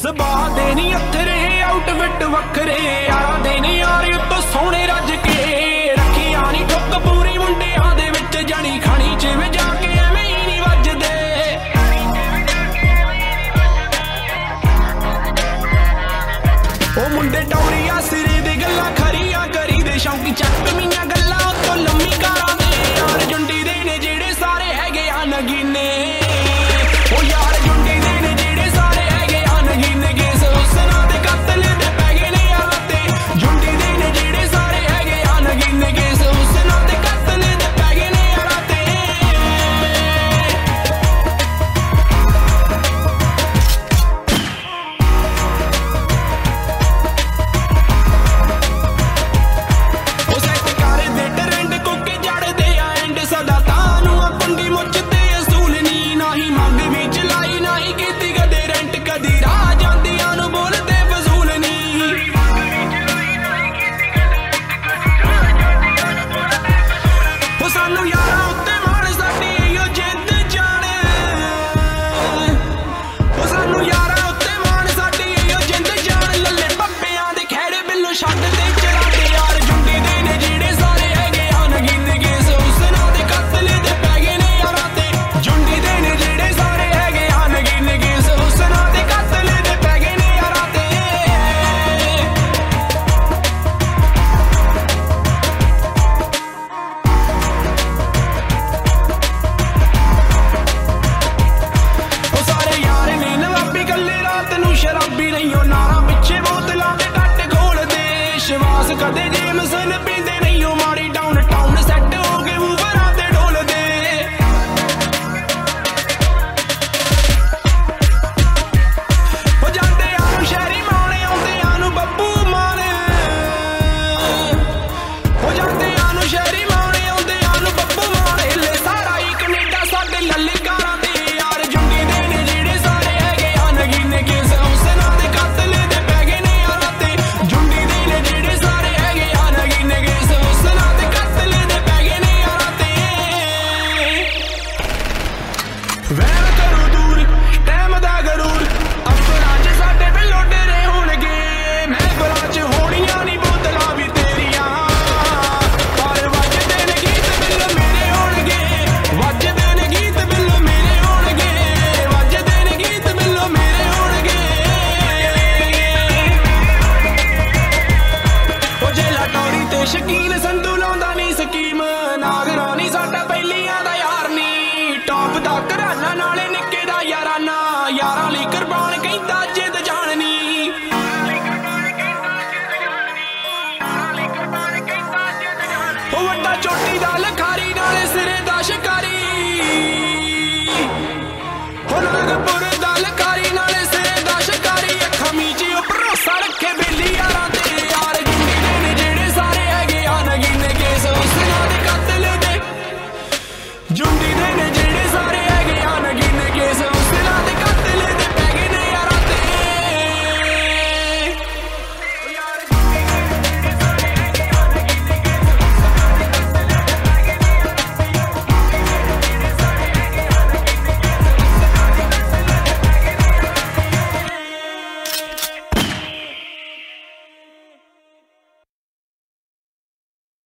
ਸੁਭਾਅ ਦੇ ਨੀ ਅਥਰੇ ਆਊਟਫਿੱਟ ਵੱਖਰੇ ਯਾਰਾਂ ਦੇ ਨੀ ਯਾਰ ਉੱਤੋਂ ਸੋਹਣੇ ਰੱਜ ਕੇ ਰੱਖੀਆਂ ਨੀ ਠੁੱਕ ਪੂਰੀ ਮੁੰਡਿਆਂ ਦੇ ਵਿੱਚ ਜਾਣੀ ਖਾਣੀ ਚ ਵੇ ਜਾ ਕੇ ਐਵੇਂ ਹੀ ਨੀ ਵੱਜਦੇ ਉਹ ਮੁੰਡੇ ਟੌਰੀਆਂ ਸਿਰੇ ਦੇ ਗੱਲਾਂ ਖਰੀਆਂ ਕਰੀ ਦੇ ਸ਼ੌਂਕੀ ਚੱਕਵੀਆਂ ਗੱਲਾਂ ਉੱਤੋਂ ਲੰਮੀ ਕਾਰਾਂ ਦੇ ਯਾਰ ਜੁੰਡੀ ਦੇ ਨੇ ਜਿਹੜੇ ਸਾਰੇ ਹੈਗੇ ਆ ਨਗੀਨੇ ਉਹ ਯਾਰ ਜੁੰਡੀ ਦੇ ਨੇ ਜਿਹੜੇ ਸਾਰੇ ਹੈਗੇ ਆ ਨਗੀਨੇ ਕੇਸ ਹੁਸਨਾਂ ਦੇ ਕਤਲ ਦੇ ਪੈ ਗਏ ਨੇ ਯਾਰਾਂ ਤੇ ਜੁੰਡੀ ਦੇ ਨੇ ਜਿਹੜੇ ਸਾਰੇ ਹੈਗੇ ਆ ਨਗੀਨੇ ਕੇਸ ਹੁਸਨਾਂ ਦੇ ਕਤਲ ਦੇ ਪੈ ਗਏ ਨੇ ਯਾਰਾਂ ਤੇ ਉਹ ਸੈੱਟ ਕਾਰੇ ਦੇ ਟਰੈਂਡ ਕੋਕੇ ਜੜਦੇ ਆ ਐਂਡ ਸਦਾ ਤਾਂ ਨੂੰ ਆ ਕੁੰਡੀ ਮੁੱਚ ਤੇ ਅਸੂਲ ਨੀ ਨਾਹੀ ਮੰਗ ਵੀ ਚਲਾਈ ਨਾਹੀ ਕੀਤੀ ਕਦੇ ਰੈਂਟ ਕਦੀ ਰਾਹ ਜਾਂਦੀਆਂ ਨੂੰ ਬੋਲਦੇ ਫਜ਼ੂਲ ਨੀ ਉਹ ਸਾਨੂੰ ਯਾਰਾਂ ਉੱਤੇ ਮਾਣ ਸਾਡੀ ਇਹੋ ਜਿੱਦ ਜਾਣ ਉਹ ਸਾਨੂੰ ਯਾਰਾਂ ਉੱਤੇ ਮਾਣ ਸਾਡੀ ਇਹੋ ਜਿੱਦ ਜਾਣ ਲੱਲੇ ਪੱਪਿਆਂ ਦੇ ਖੈੜੇ ਬਿੱਲੂ ਛੱਡ ਦੇ ਚਲਾਤੇ ਯਾਰ ਜੁੰਡੀ ਦੇ ਨੇ ਜਿਹੜੇ ਸਾਰੇ ਹੈਗੇ ਆ ਨਗੀਨੇ ਕੇਸ ਹੁਸਨਾਂ ਦੇ ਕਤਲ ਦੇ ਪੈ ਗਏ ਨੇ ਯਾਰਾਂ ਤੇ ਜੁੰਡੀ ਦੇ ਨੇ ਜਿਹੜੇ ਸਾਰੇ ਹੈਗੇ ਆ ਨਗੀਨੇ ਕੇਸ ਹੁਸਨਾਂ ਦੇ ਕਤਲ ਦੇ ਪੈ ਗਏ ਨੇ ਯਾਰਾਂ ਤੇ ਉਹ ਸਾਰੇ ਯਾਰ ਨੇ ਨਵਾਬੀ ਕੱਲੇ ਰਾਤ ਨੂੰ ਸ਼ਰਾਬੀ ਨਹੀਂ ਉਹ ਨਾਰਾਂ ਪਿੱਛੇ ਬੋਤਲਾਂ ਦੇ ਟੱਟ ਘੋਲਦੇ ਸ਼ਵਾਸ ਕਦੇ ਜੇਮਸਨ ਪੀਂਦੇ ਨਹੀਂ ਉਹ ਮਾੜੀ ਡਾਊਨ ਟਾਊਨ ਸੈੱਟ ਹੋ ਗਏ ਵੂਵਰਾਂ ਤੇ ਢੋਲਦੇ ਉਹ ਜਾਂਦੇ ਆ ਨੂੰ ਸ਼ਹਿਰੀ ਮਾਣੇ ਆਉਂਦੇ ਆ ਨੂੰ ਬੱਬੂ ਮਾਣੇ ਉਹ ਜਾਂਦੇ ਆ ਨੂੰ ਸ਼ਹਿਰੀ ਮਾਣੇ ਆਉਂਦੇ ਆ ਨੂੰ ਬੱਬੂ ਮਾਣੇ ਹਿੱਲੇ ਸਾਰਾ ਹੀ ਕੈਨੇਡਾ ਸਾਡੇ ਲੱਲੇ ਕਾਰਾਂ ਦੇ ਯਾਰ ਜੁੰਡੀ ਦੇ ਨੇ ਜਿਹੜੇ ਸਾਰੇ ਹੈਗੇ ਆ ਨਗੀਨੇ ਕੇਸ ਹੁਸਨਾਂ ਦੇ ਕਤਲ ਦੇ ਪੈ ਗਏ ਨੇ ਯਾਰਾਂ ਤੇ ਜੁੰਡੀ ਦੇ ਨੇ ਜਿਹੜੇ ਸਾਰੇ ਹੈਗੇ ਆ ਨਗੀਨੇ ਕੇਸ ਹੁਸਨਾਂ ਦੇ ਕਤਲ ਦੇ ਪੈ ਗਏ ਨੇ ਯਾਰਾਂ ਤੇ ਵਹਿਮ ਕਰੋ ਦੂਰ ਟਾਈਮ ਦਾ ਗਰੂਰ ਅਫਸਰਾਂ 'ਚ ਸਾਡੇ ਬਿੱਲੋ ਡੇਰੇ ਹੋਣਗੇ ਮਹਿਫਲਾਂ 'ਚ ਹੋਣੀਆਂ ਨੀ ਬੋਤਲਾਂ ਵੀ ਤੇਰੀਆਂ ਪਰ ਵੱਜਦੇ ਨੇ ਗੀਤ ਬਿੱਲੋ ਮੇਰੇ ਹੋਣਗੇ ਵੱਜਦੇ ਨੇ ਗੀਤ ਬਿੱਲੋ ਮੇਰੇ ਹੋਣਗੇ ਵੱਜਦੇ ਨੇ ਗੀਤ ਬਿੱਲੋ ਮੇਰੇ ਹੋਣਗੇ ਉਹ ਜੇ ਲਟੌਰੀ ਤੇ ਸ਼ਕੀਨ ਸੰਧੂ ਲਾਉਂਦਾ ਨੀ ਸਕੀਮ ਨਾਗਰਾ ਨੀ ਸਾਡਾ ਪਹਿਲੀਆਂ ਦਾ ਯਾਰ ਨੀ ਟੌਪ ਦਾ ਘਰਾਨਾ ਨਾਲੇ ਨਿੱਕੇ ਦਾ ਯਾਰਾਨਾ ਯਾਰਾਂ ਲਈ ਕੁਰਬਾਨ